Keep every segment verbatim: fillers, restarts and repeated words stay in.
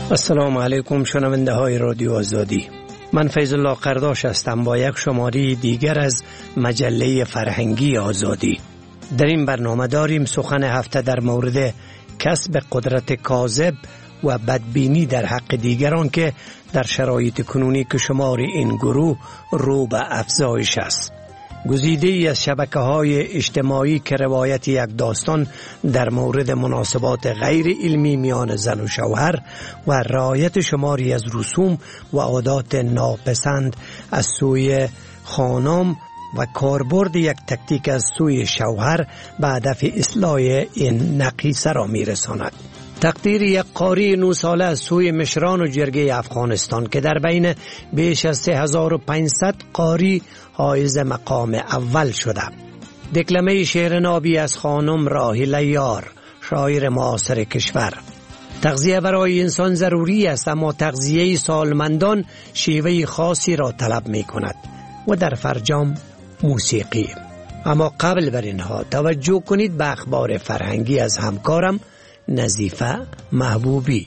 السلام علیکم شنونده های رادیو آزادی. من فیض الله قرداش هستم با یک شماره دیگر از مجله فرهنگی آزادی. در این برنامه داریم سخن هفته در مورد کسب قدرت کاذب و بدبینی در حق دیگران که در شرایط کنونی که شمار این گروه رو به افزایش است. گزیده ای از شبکه های اجتماعی که روایت یک داستان در مورد مناسبات غیر علمی میان زن و شوهر و رعایت شماری از رسوم و عادات ناپسند از سوی خانم و کاربرد یک تکتیک از سوی شوهر به هدف اصلاح این نقیصه را میرساند. تقدیر یک قاری نو ساله از سوی مشران و جرگه افغانستان که در بین بیش از سه هزار و پانصد قاری حائز مقام اول شده. دکلمه شعر نابی از خانم راحله یار، شاعر معاصر کشور. تغذیه برای انسان ضروری است، اما تغذیه سالمندان شیوه خاصی را طلب می کند و در فرجام موسیقی. اما قبل بر اینها توجه کنید به اخبار فرهنگی از همکارم نظیفه محبوبی.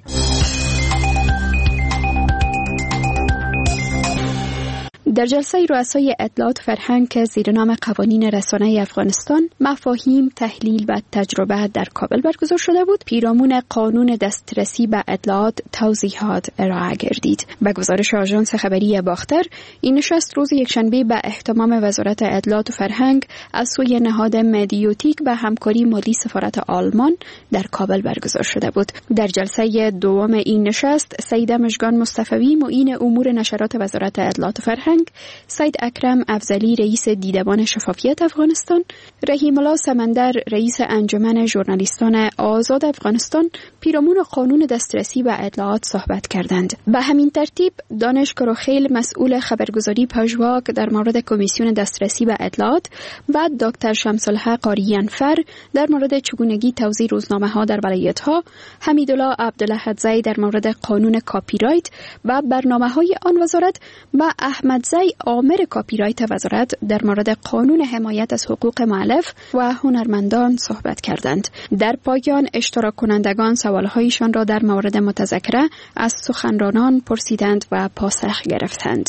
در جلسه رؤسای اطلاعات فرهنگ که زیر نام قوانین رسانه افغانستان، مفاهیم، تحلیل و تجربه در کابل برگزار شده بود. پیرامون قانون دسترسی به اطلاعات توضیحات ارائه گردید. به گزارش آژانس خبری باختر، این نشست روز یکشنبه به اهتمام وزارت اطلاعات و فرهنگ از سوی نهاد مدیوتیک و همکاری مالی سفارت آلمان در کابل برگزار شده بود. در جلسه دوم این نشست، سید مژگان مصطفی معین امور نشرات وزارت اطلاعات و فرهنگ، سید اکرم افضلی رئیس دیدبان شفافیت افغانستان، رحیم الله سمندر رئیس انجمن ژورنالیستان آزاد افغانستان پیرامون قانون دسترسی به اطلاعات صحبت کردند. به همین ترتیب دانش کروخیل مسئول خبرگزاری پژواک در مورد کمیسیون دسترسی به اطلاعات و دکتر شمس الحق آریانفر در مورد چگونگی توزیع روزنامه ها در ولایت ها، حمیدالله عبدالحدزی در مورد قانون کاپی رایت و برنامه های آن وزارت و احمد زی آمر کاپی رایت وزارت در مورد قانون حمایت از حقوق مؤلف و هنرمندان صحبت کردند. در پایان اشتراک کنندگان سوالهایشان را در مورد متذکره از سخنرانان پرسیدند و پاسخ گرفتند.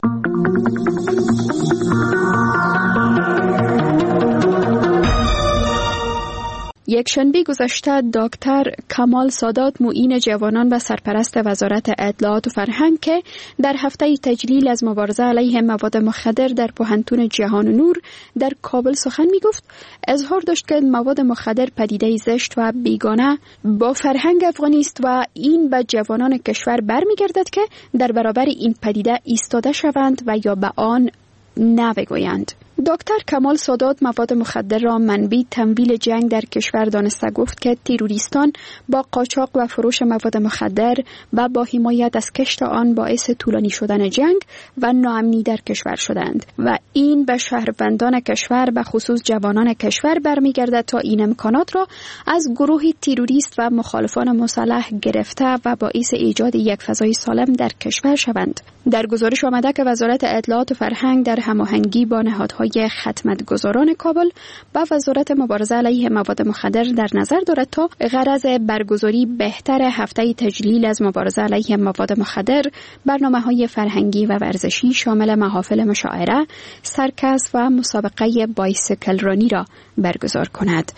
یک شنبه گذشته دکتر کمال سادات معین جوانان و سرپرست وزارت اطلاعات و فرهنگ که در هفته تجلیل از مبارزه علیه مواد مخدر در پوهنتون جهان نور در کابل سخن می گفت، اظهار داشت که مواد مخدر پدیده زشت و بیگانه با فرهنگ افغانی است و این به جوانان کشور برمیگردد که در برابر این پدیده ایستاده شوند و یا به آن نه بگویند. دکتر کمال سادات مواد مخدر را منبع تمویل جنگ در کشور دانسته گفت که تروریستان با قاچاق و فروش مواد مخدر و با حمایت از کشت آن باعث طولانی شدن جنگ و ناامنی در کشور شدند و این به شهروندان کشور به خصوص جوانان کشور برمیگردد تا این امکانات را از گروه تروریست و مخالفان مسلح گرفته و باعث ایجاد یک فضای سالم در کشور شوند. در گزارش آمده که وزارت اطلاعات و فرهنگ در هماهنگی با نهادهای خدمتگزاران کابل و وزارت مبارزه علیه مواد مخدر در نظر دارد تا غرض برگزاری بهتر هفته تجلیل از مبارزه علیه مواد مخدر برنامه‌های فرهنگی و ورزشی شامل محافل مشاعره، سرکس و مسابقه بایسیکل رانی را برگزار کند.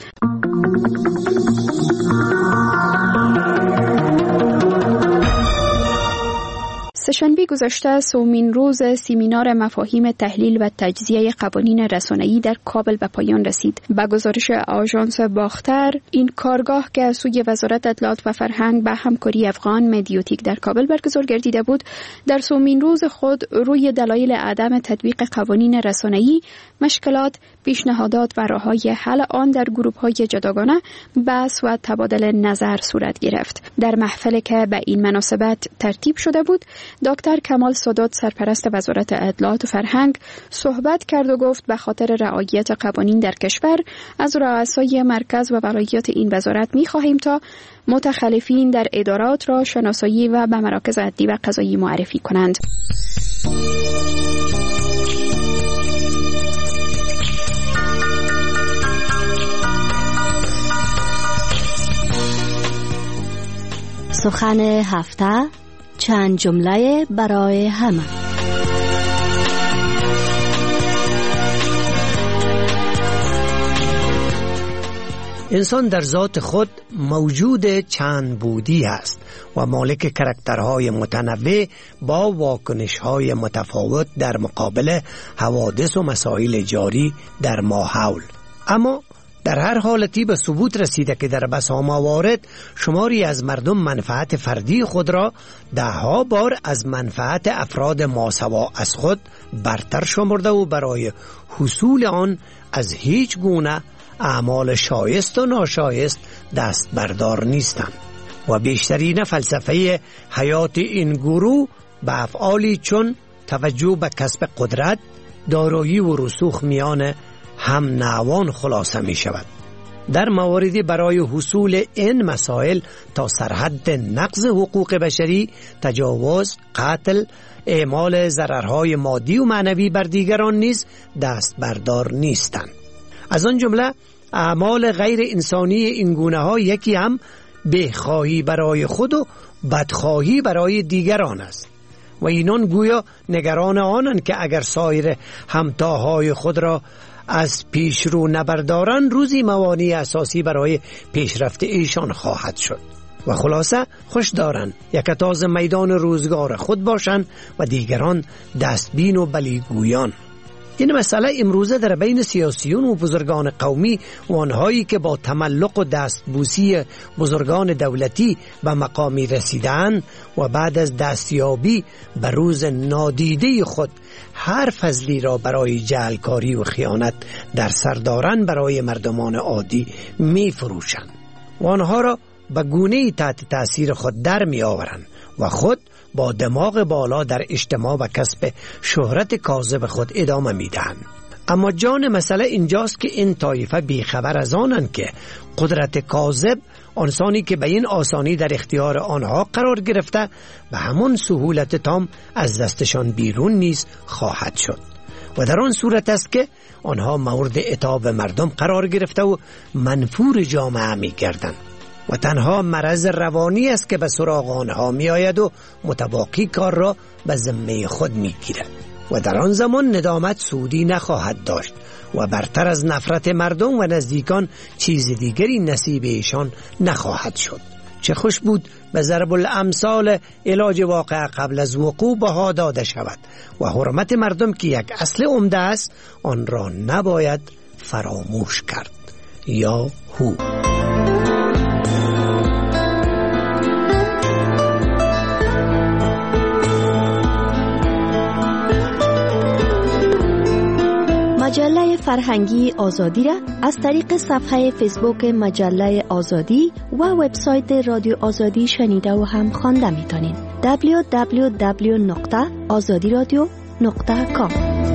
سه‌شنبه گذشته سومین روز سمینار مفاهیم تحلیل و تجزیه قوانین رسانه‌ای در کابل به پایان رسید. به گزارش آژانس باختر، این کارگاه که از سوی وزارت اطلاعات و فرهنگ به همکاری افغان مدیوتیک در کابل برگزار گردیده بود، در سومین روز خود روی دلایل عدم تطبیق قوانین رسانه‌ای، مشکلات، پیشنهادات و راه‌های حل آن در گروه‌های جداگانه بحث و تبادل نظر صورت گرفت. در محفلی که به این مناسبت ترتیب شده بود، دکتر کمال سادات سرپرست وزارت اطلاعات و فرهنگ صحبت کرد و گفت به خاطر رعایت قوانین در کشور از رؤسای مرکز و ولایات این وزارت می‌خواهیم تا متخلفین در ادارات را شناسایی و به مراکز عدلی و قضایی معرفی کنند. سخن هفته، چند جمله برای همه. انسان در ذات خود موجود چند بودی است و مالک کاراکترهای متنوع با واکنش‌های متفاوت در مقابل حوادث و مسائل جاری در ماحول. اما در هر حالتی به ثبوت رسیده که در بسا موارد شماری از مردم منفعت فردی خود را دهها بار از منفعت افراد ماسوا از خود برتر شمرده و برای حصول آن از هیچ گونه اعمال شایست و ناشایست دست بردار نیستند و بیشترین فلسفه حیات این گروه به افعالی چون توجه به کسب قدرت، دارایی و رسوخ میان هم نوعان خلاصه می شود. در مواردی برای حصول این مسائل تا سرحد نقض حقوق بشری، تجاوز، قتل، اعمال ضررهای مادی و معنوی بر دیگران نیز دست بردار نیستند. از آن جمله اعمال غیر انسانی این گونه ها یکی هم بخواهی برای خود و بدخواهی برای دیگران است و اینان گویا نگران آنند که اگر سایر همتاهای خود را از پیش رو نبردارن روزی موانع اساسی برای پیشرفت ایشان خواهد شد و خلاصه خوش دارن یک تازه میدان روزگار خود باشند و دیگران دستبین و بلیگویان. این مسئله امروزه در بین سیاسیون و بزرگان قومی و آنهایی که با تملق و دستبوسی بزرگان دولتی به مقامی رسیدند و بعد از دستیابی به روز نادیده خود هر فضلی را برای جعلکاری و خیانت در سر دارند برای مردمان عادی می فروشند و آنها را به گونه‌ای تحت تأثیر خود در می آورند و خود با دماغ بالا در اجتماع و کسب شهرت کاذب خود ادامه میدهند. اما جان مسئله اینجاست که این طایفه بیخبر از آنند که قدرت کاذب آنسانی که به این آسانی در اختیار آنها قرار گرفته و همون سهولت تام از دستشان بیرون نیز خواهد شد و در آن صورت است که آنها مورد عتاب مردم قرار گرفته و منفور جامعه می گردند و تنها مرض روانی است که به سراغ آنها می آید و متباقی کار را به ذمه خود می گیرد و در آن زمان ندامت سودی نخواهد داشت و برتر از نفرت مردم و نزدیکان چیز دیگری نصیب ایشان نخواهد شد. چه خوش بود به ضرب الامثال علاج واقع قبل از وقوع بها داده شود و حرمت مردم که یک اصل عمده است آن را نباید فراموش کرد. یا هو. مجله فرهنگی آزادی را از طریق صفحه فیسبوک مجله آزادی و وبسایت رادیو آزادی شنیده و هم خوانده میتونید. دبلیو دبلیو دبلیو نقطه آزادی رادیو نقطه کام.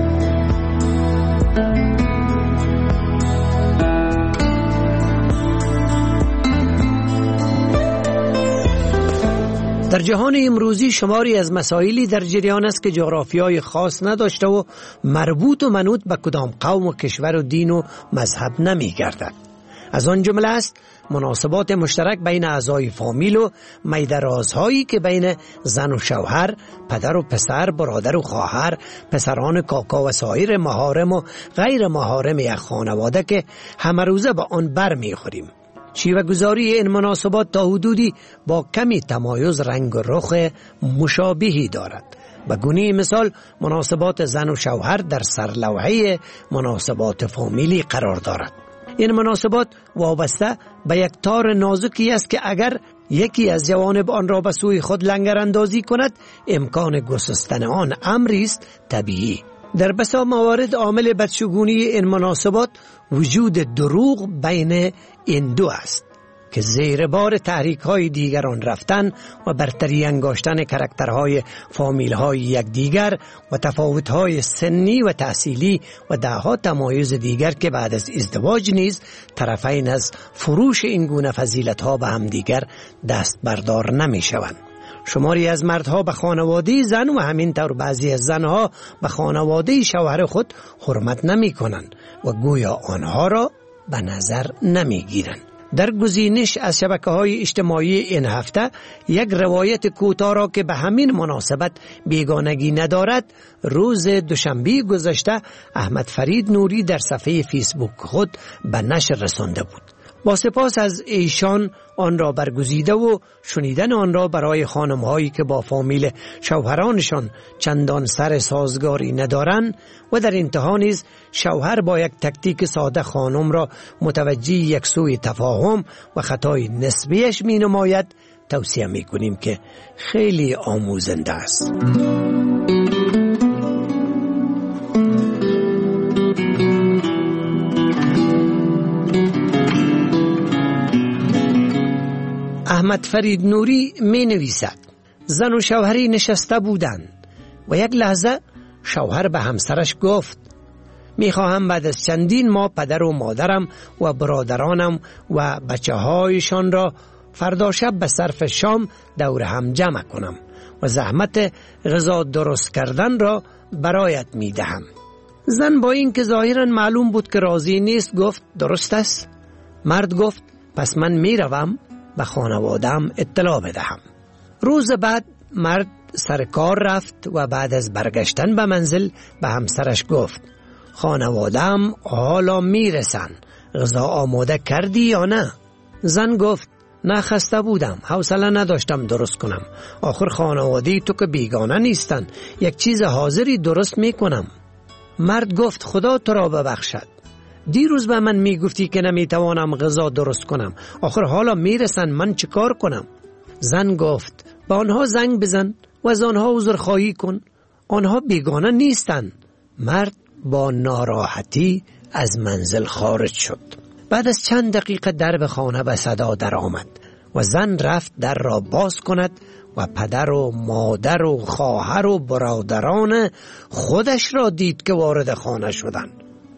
در جهان امروزی شماری از مسائلی در جریان است که جغرافیای خاص نداشته و مربوط و منوط به کدام قوم و کشور و دین و مذهب نمی گردد. از آن جمله است مناسبات مشترک بین اعضای فامیل و میدرازهایی که بین زن و شوهر، پدر و پسر، برادر و خواهر، پسران کاکا و سایر محارم و غیر محارم یک خانواده که همه روزه با آن بر می خوریم. شیوه گذاری این مناسبات تا حدودی با کمی تمایز رنگ و رخ مشابهی دارد. به گونه مثال مناسبات زن و شوهر در سرلوحه مناسبات فامیلی قرار دارد. این مناسبات وابسته به یک تار نازکی است که اگر یکی از جوانب آن را به سوی خود لنگر اندازی کند امکان گسستن آن امری است طبیعی. در بسا موارد عامل بدشگونی این مناسبات وجود دروغ بین این دو است که زیر بار تحریک های دیگران رفتن و برتری انگاشتن کاراکترهای فامیل های یک دیگر و تفاوت های سنی و تحصیلی و دهها تمایز دیگر که بعد از ازدواج نیز طرفین از فروش این گونه فضیلت ها به هم دیگر دست بردار نمی شوند. شماری از مردها به خانواده زن و همینطور بعضی از زنها به خانواده شوهر خود حرمت نمی کنند و گویا آنها را به نظر نمی گیرند. در گزینش از شبکه‌های اجتماعی این هفته یک روایت کوتاه را که به همین مناسبت بیگانگی ندارد، روز دوشنبه گذشته احمد فرید نوری در صفحه فیسبوک خود به نشر رسانده بود. با سپاس از ایشان آن را برگزیده و شنیدن آن را برای خانم‌هایی که با فامیل شوهرانشان چندان سر سازگاری ندارند و در انتها نیز شوهر با یک تکتیک ساده خانم را متوجه یک سوء تفاهم و خطای نسبیش می نماید توصیه می کنیم که خیلی آموزنده است. احمد فرید نوری می نویسد: زن و شوهری نشسته بودند و یک لحظه شوهر به همسرش گفت می خواهم بعد از چندین ماه پدر و مادرم و برادرانم و بچه هایشان را فردا شب به صرف شام دور هم جمع کنم و زحمت غذا درست کردن را برایت می دهم. زن با این که ظاهرا معلوم بود که راضی نیست گفت درست است. مرد گفت پس من می روم به خانوادم اطلاع بدهم. روز بعد مرد سر کار رفت و بعد از برگشتن به منزل به همسرش گفت خانوادم حالا میرسن، غذا آماده کردی یا نه؟ زن گفت نه، خسته بودم، حوصله نداشتم درست کنم. آخر خانوادی تو که بیگانه نیستن، یک چیز حاضری درست میکنم. مرد گفت خدا تو را ببخشد، دیروز به من میگفتی که نمیتوانم غذا درست کنم، آخر حالا میرسن، من چه کار کنم؟ زن گفت با آنها زنگ بزن و از آنها عذرخواهی کن، آنها بیگانه نیستن. مرد با ناراحتی از منزل خارج شد. بعد از چند دقیقه در به خانه به صدا در آمد و زن رفت در را باز کند و پدر و مادر و خواهر و برادران خودش را دید که وارد خانه شدند.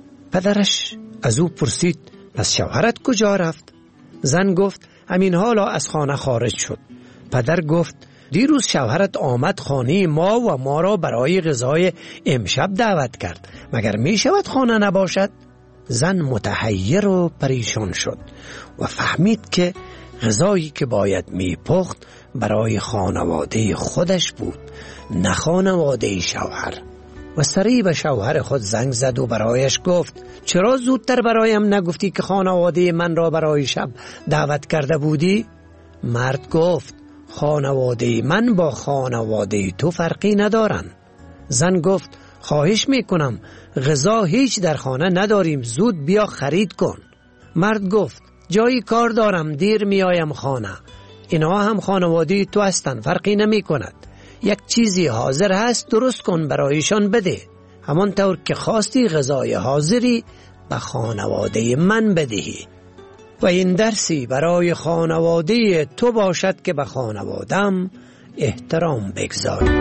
پدرش از او پرسید پس شوهرت کجا رفت؟ زن گفت همین حالا از خانه خارج شد. پدر گفت دیروز شوهرت آمد خانه ما و ما را برای غذای امشب دعوت کرد، مگر می شود خانه نباشد؟ زن متحیر و پریشان شد و فهمید که غذایی که باید می پخت برای خانواده خودش بود، نه خانواده شوهر. و سریع به شوهر خود زنگ زد و برایش گفت چرا زودتر برایم نگفتی که خانواده من را برای شب دعوت کرده بودی؟ مرد گفت خانواده من با خانواده تو فرقی ندارن. زن گفت خواهش میکنم، غذا هیچ در خانه نداریم، زود بیا خرید کن. مرد گفت جایی کار دارم، دیر میایم خانه، اینها هم خانواده تو هستن، فرقی نمی کند. یک چیزی حاضر هست درست کن برایشان بده، همانطور که خواستی غذای حاضری به خانواده من بدهی و این درسی برای خانواده تو باشد که به خانوادم احترام بگذاری.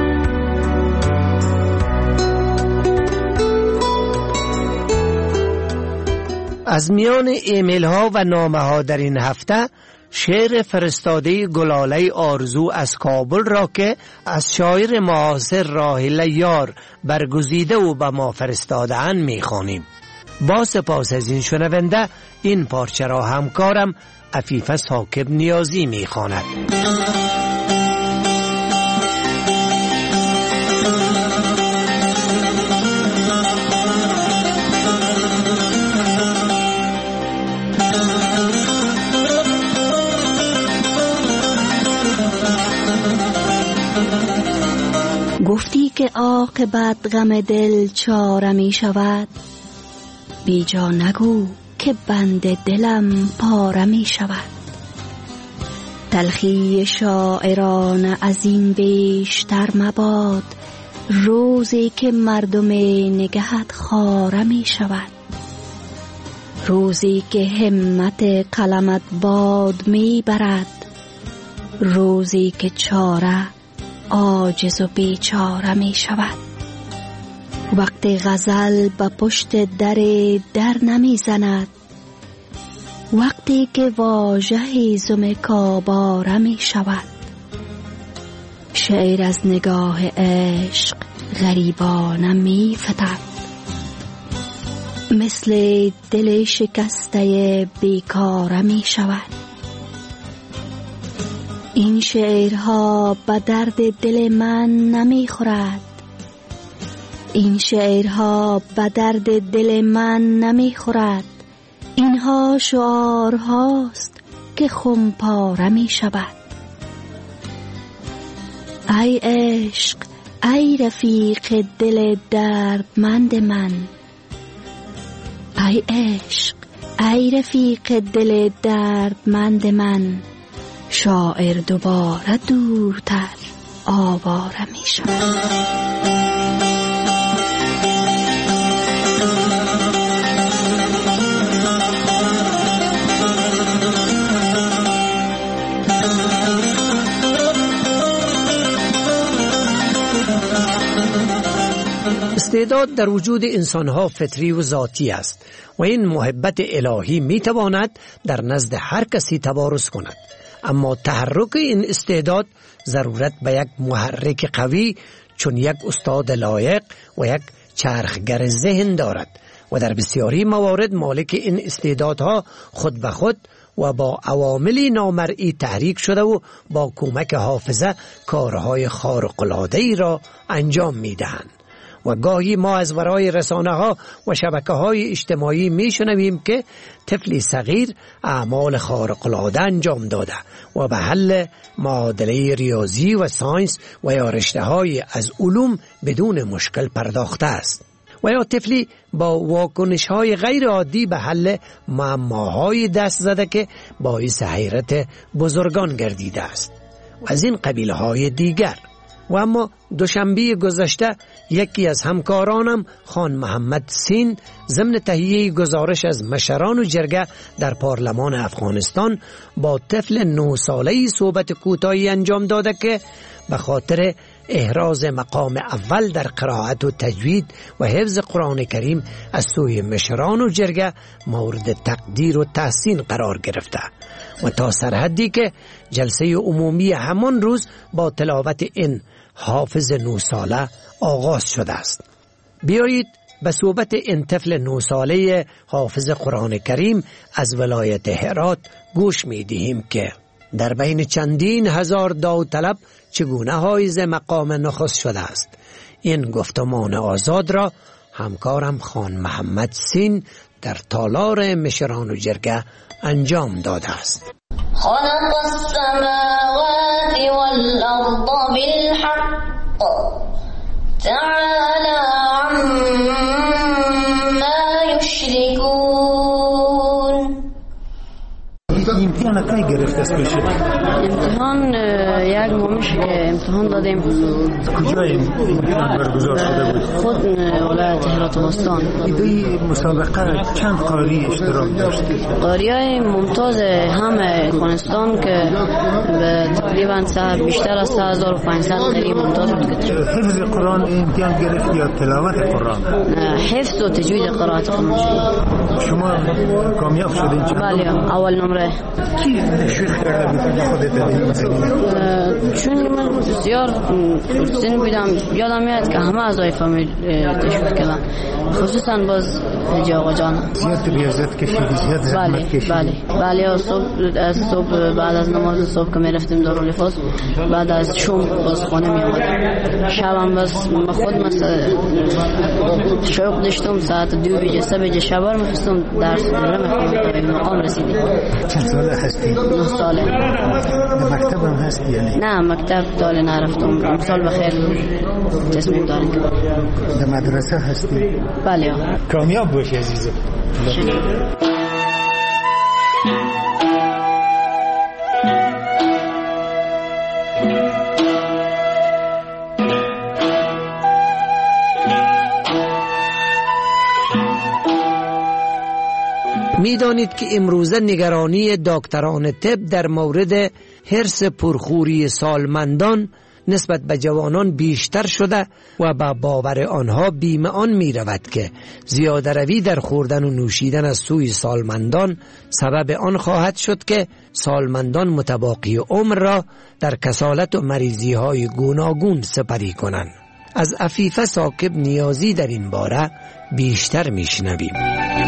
از میان ایمیل ها و نامه ها در این هفته شعر فرستاده گلاله آرزو از کابل را که از شاعر معاصر راحله یار برگزیده و به ما فرستاده‌اند می‌خوانیم. با سپاس از این شنونده، این پارچه را همکارم عفیفه ثاقب نیازی می‌خواند. گفتی که عاقبت غم دل چاره می شود، بی جا نگو که بند دلم پاره می شود. تلخی شاعران از این بیشتر مباد، روزی که مردم نگهت خاره می شود. روزی که همت قلمت باد می برد، روزی که چاره عاجز و بیچاره می شود. وقتی غزل به پشت در در نمی زند، وقتی که واژه زم کاباره می شود. شعر از نگاه عشق غریبانه می فتد، مثل دل شکسته بیکاره می شود. این شعرها به درد دل من نمی خورد. این شعرها به درد دل من نمی خورد. اینها شعارهاست که خمپاره می شود. ای عشق، ای رفیق دل دردمند من، ای عشق، ای رفیق دل دردمند من، شاعر دوباره دورتر آواره می شود. استعداد در وجود انسانها فطری و ذاتی است و این محبت الهی می تواند در نزد هر کسی تبارز کند، اما تحرک این استعداد ضرورت به یک محرک قوی چون یک استاد لایق و یک چرخگر ذهن دارد و در بسیاری موارد مالک این استعدادها خود به خود و با عواملی نامرئی تحریک شده و با کمک حافظه کارهای خارق‌العاده‌ای را انجام می دهند. و گاهی ما از ورای رسانه ها و شبکه های اجتماعی می شنویم که طفلی صغیر اعمال خارق‌العاده انجام داده و به حل معادله ریاضی و ساینس و یا رشته های از علوم بدون مشکل پرداخته است، و یا طفلی با واکنش های غیر عادی به حل معماهای دست زده که باعث حیرت بزرگان گردیده است و از این قبیل های دیگر. و اما دوشنبه گذشته یکی از همکارانم خان محمد سین ضمن تهیه گزارش از مشران و جرگه در پارلمان افغانستان با طفل نه ساله‌ای صحبت کوتاهی انجام داده که به خاطر احراز مقام اول در قرائت و تجوید و حفظ قرآن کریم از سوی مشران و جرگه مورد تقدیر و تحسین قرار گرفته و تا سرحدی که جلسه عمومی همان روز با تلاوت این حافظ نه ساله آغاز شده است. بیایید به صحبت این طفل نه ساله حافظ قرآن کریم از ولایت هرات گوش می دهیم که در بین چندین هزار داوطلب چگونه حائز مقام نخست شده است. این گفتمان آزاد را همکارم خان محمد سین در تالار مشران و جرگه انجام داده است. خلق السماوات والأرض بالحق تعالى عما يشركون. امتحان کی گرفته است بشه؟ امتحان یک ماهش که امتحان دادیم. کجای امتحان برگزار شده بود؟ خود ولایت هرات وستان. این مسابقه چند قاری اشتراک داشت؟ قاریای ممتاز همه افغانستان که به تقریبا بیشتر از سه هزار و پانصد قاری ممتاز بود. حفظ قرآن امتحان گرفت یا تلاوت قرآن؟ حفظ و تجوید قرائت قرآن. شما کامیاب شدین؟ بله، اول نمره. کی تشویق کرده بود خودت در این زمینه؟ چون من بسیار سن بودم، یادم میاد که همه اعضای فامیل تشویق کردن، خصوصا باز حاجی آقا جان. زیاد ریاضت کشیدی، زیاد زحمت کشیدی؟ بله بله. صبح از صبح بعد از نماز صبح که میرفتیم دارالحفاظ، بعد از شام باز خانه می اومدم. شبم بس خود مثلا شوق داشتم، ساعت دو بجه سه بجه شبار میخواستم درس بخونم. به مقام رسیدیم. چند ساله هستی؟ نه ساله. مکتب هم هستی یعنی؟ نه مکتب داله نرفتم. سال بخیر تصمیم دارم. در مدرسه هستی؟ بله. کامیاب باشی عزیزم. می دانید که امروزه نگرانی دکتران طب در مورد حرص پرخوری سالمندان نسبت به جوانان بیشتر شده و با باور آنها بیم آن می رود که زیاده روی در خوردن و نوشیدن از سوی سالمندان سبب آن خواهد شد که سالمندان متباقی عمر را در کسالت و مریضی های گوناگون سپری کنند. از عفیفه ثاقب نیازی در این باره بیشتر می شنویم.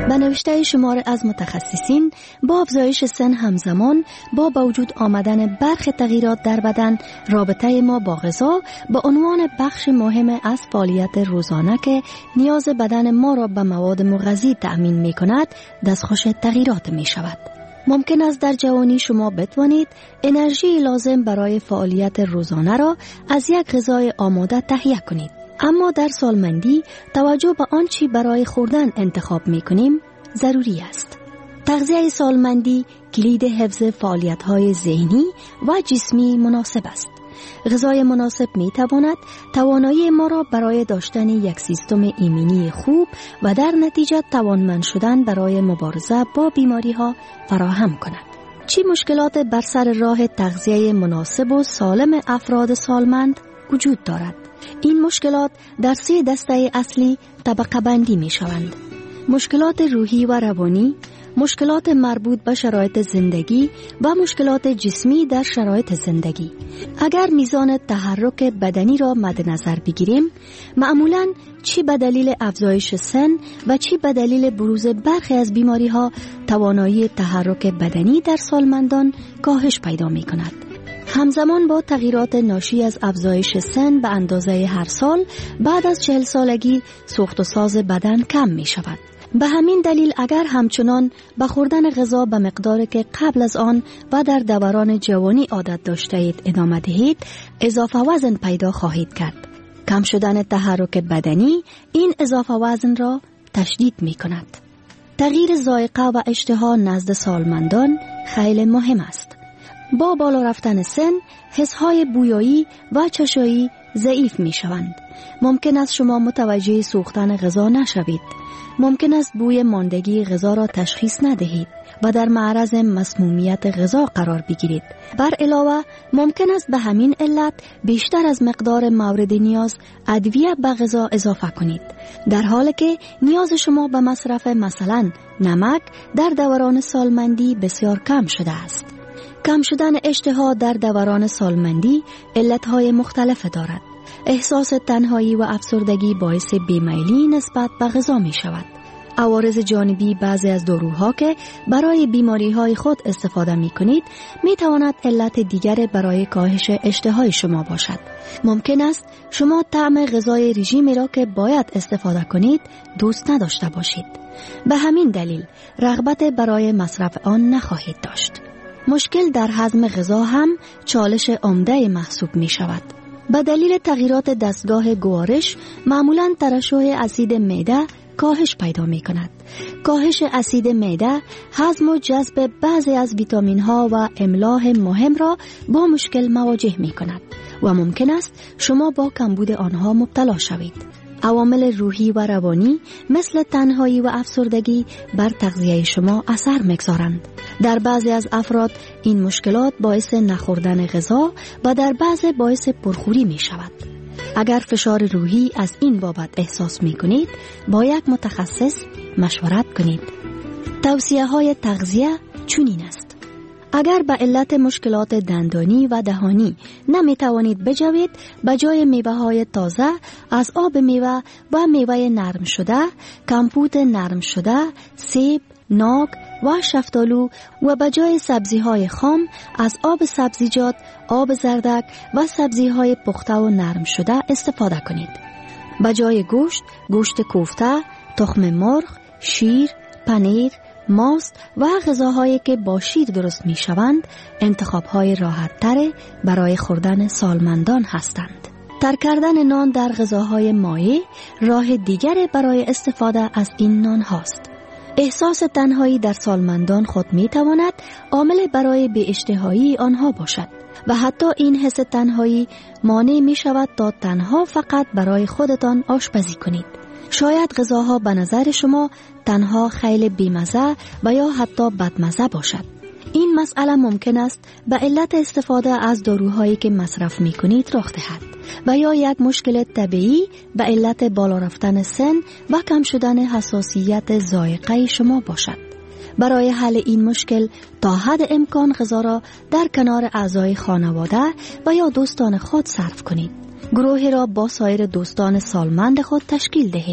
به نوشته شمار از متخصصین با افزایش سن همزمان با با وجود آمدن برخی تغییرات در بدن، رابطه ما با غذا به عنوان بخش مهم از فعالیت روزانه که نیاز بدن ما را به مواد مغذی تأمین می کند دستخوش تغییرات می شود. ممکن است در جوانی شما بتوانید انرژی لازم برای فعالیت روزانه را از یک غذای آماده تهیه کنید. اما در سالمندی توجه به آنچه برای خوردن انتخاب می کنیم ضروری است. تغذیه سالمندی کلید حفظ فعالیت‌های ذهنی و جسمی مناسب است. غذای مناسب می تواند توانایی ما را برای داشتن یک سیستم ایمنی خوب و در نتیجه توانمند شدن برای مبارزه با بیماری‌ها فراهم کند. چه مشکلات بر سر راه تغذیه مناسب و سالم افراد سالمند وجود دارد؟ این مشکلات در سه دسته اصلی طبقه بندی می شوند. مشکلات روحی و روانی، مشکلات مربوط به شرایط زندگی و مشکلات جسمی در شرایط زندگی. اگر میزان تحرک بدنی را مد نظر بگیریم، معمولاً چی به دلیل افزایش سن و چی به دلیل بروز برخی از بیماری ها توانایی تحرک بدنی در سالمندان کاهش پیدا می کند. همزمان با تغییرات ناشی از افزایش سن به اندازه هر سال بعد از چهل سالگی سوخت و ساز بدن کم می شود. به همین دلیل اگر همچنان به خوردن غذا به مقداری که قبل از آن و در دوران جوانی عادت داشته اید ادامه دهید، اضافه وزن پیدا خواهید کرد. کم شدن تحرک بدنی این اضافه وزن را تشدید می کند. تغییر ذائقه و اشتها نزد سالمندان خیلی مهم است. با بالا رفتن سن، حسهای بویایی و چشایی ضعیف می شوند. ممکن است شما متوجه سوختن غذا نشوید. ممکن است بوی ماندگی غذا را تشخیص ندهید و در معرض مسمومیت غذا قرار بگیرید. بر علاوه ممکن است به همین علت بیشتر از مقدار مورد نیاز ادویه به غذا اضافه کنید، در حالی که نیاز شما به مصرف مثلا نمک در دوران سالمندی بسیار کم شده است. کم شدن اشتها در دوران سالمندی علتهای مختلف دارد. احساس تنهایی و افسردگی باعث بیمیلی نسبت به غذا می شود. عوارض جانبی بعضی از داروها که برای بیماری های خود استفاده می کنید می تواند علت دیگر برای کاهش اشتهای شما باشد. ممکن است شما طعم غذای رژیمی را که باید استفاده کنید دوست نداشته باشید. به همین دلیل رغبت برای مصرف آن نخواهید داشت. مشکل در هضم غذا هم چالش عمده محسوب می شود. به دلیل تغییرات دستگاه گوارش معمولاً ترشح اسید معده کاهش پیدا می کند. کاهش اسید معده هضم و جذب بعضی از ویتامین ها و املاح مهم را با مشکل مواجه می کند و ممکن است شما با کمبود آنها مبتلا شوید. عوامل روحی و روانی مثل تنهایی و افسردگی بر تغذیه شما اثر می‌گذارند. در بعضی از افراد این مشکلات باعث نخوردن غذا و در بعضی باعث پرخوری می شود. اگر فشار روحی از این بابت احساس می کنید، با یک متخصص مشورت کنید. توصیه های تغذیه چنین است: اگر به علت مشکلات دندانی و دهانی نمی توانید بجوید، به جای میوه های تازه از آب میوه و میوه نرم شده، کمپوت نرم شده، سیب، ناک و شفتالو و به جای سبزی های خام از آب سبزیجات، آب زردک و سبزی های پخته و نرم شده استفاده کنید. به جای گوشت، گوشت کوفته، تخم مرغ، شیر، پنیر، ماست و غذاهایی که با شیر درست می شوند انتخاب‌های راحت‌تر برای خوردن سالمندان هستند. ترک کردن نان در غذاهای مایع راه دیگر برای استفاده از این نان هاست. احساس تنهایی در سالمندان خود می تواند عامل برای بی‌اشتهایی آنها باشد و حتی این حس تنهایی مانع می شود تا تنها فقط برای خودتان آشپزی کنید. شاید غذاها به نظر شما تنها خیلی بیمزه و یا حتی بدمزه باشد. این مسئله ممکن است به علت استفاده از داروهایی که مصرف می کنید رخ دهد و یا یک مشکل طبیعی به علت بالا رفتن سن و کم شدن حساسیت ذائقه شما باشد. برای حل این مشکل تا حد امکان غذا را در کنار اعضای خانواده و یا دوستان خود صرف کنید. گروهی را با سایر دوستان سالمند خود تشکیل دهید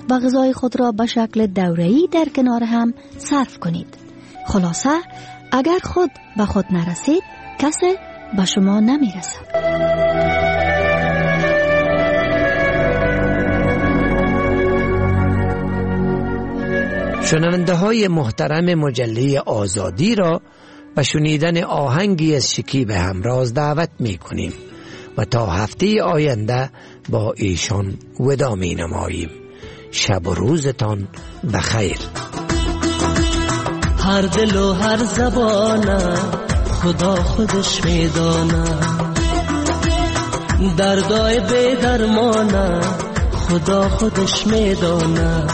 و غذای خود را به شکل دوره‌ای در کنار هم صرف کنید. خلاصه اگر خود به خود نرسید کسی به شما نمیرسد. شنونده های محترم مجله آزادی را به شنیدن آهنگی از شکیب همراز دعوت می کنیم و تا هفته آینده با ایشان وداع می نماییم. شب و روزتان بخیر. هر دل و هر زبانه خدا خودش میدانه، دردای بی درمانه خدا خودش میدانه.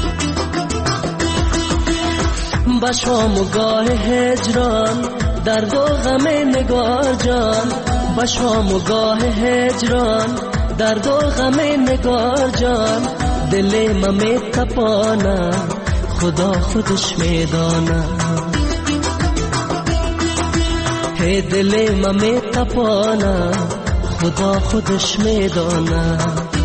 با شام و گاه هجران درد و غم نگار جان، با شام و گاه هجران درد و غم نگار جان. دل من می تپانه خدا خودش میدانه، هی دل من می تپانه خدا خودش میدانه.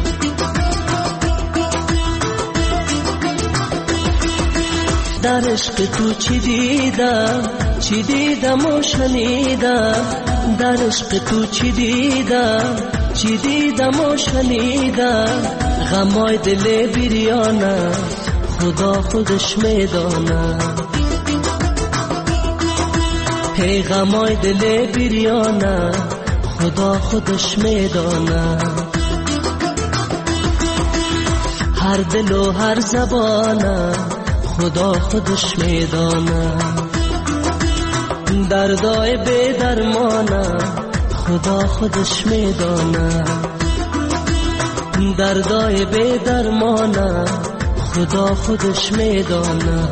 در عشق تو چی دیدم چی دیدم و شنیدم، در عشق تو چی دیدم چی دیدم و شنیدم. غمای دل بیریانه خدا خودش میدانه، هی غمای دل بیریانه خدا خودش میدانه. هر دل و هر زبانه خدا خودش میدانه، دردای بی درمانه خدا خودش میدانه، دردای بی درمانه خدا خودش میدانه.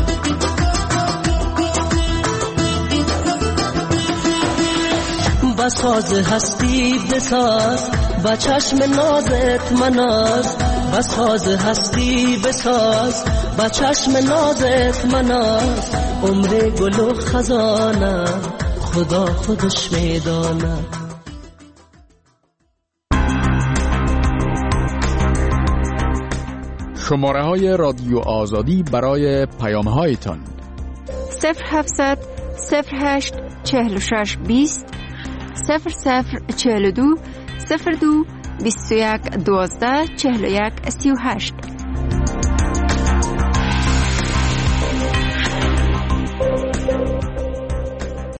بساز هستی بساز با چشم نازت مناز، بساز هستی بساز با چشم نازت مناز. عمر گل و خزانه خدا خودش میدانه. شماره های رادیو آزادی برای پیام هایتان صفر هفتصد صفر هشت چهل و شش بیست صفر صفر چهل و دو صفر دو بیست و یک دوازده چهل و یک سی و هشت.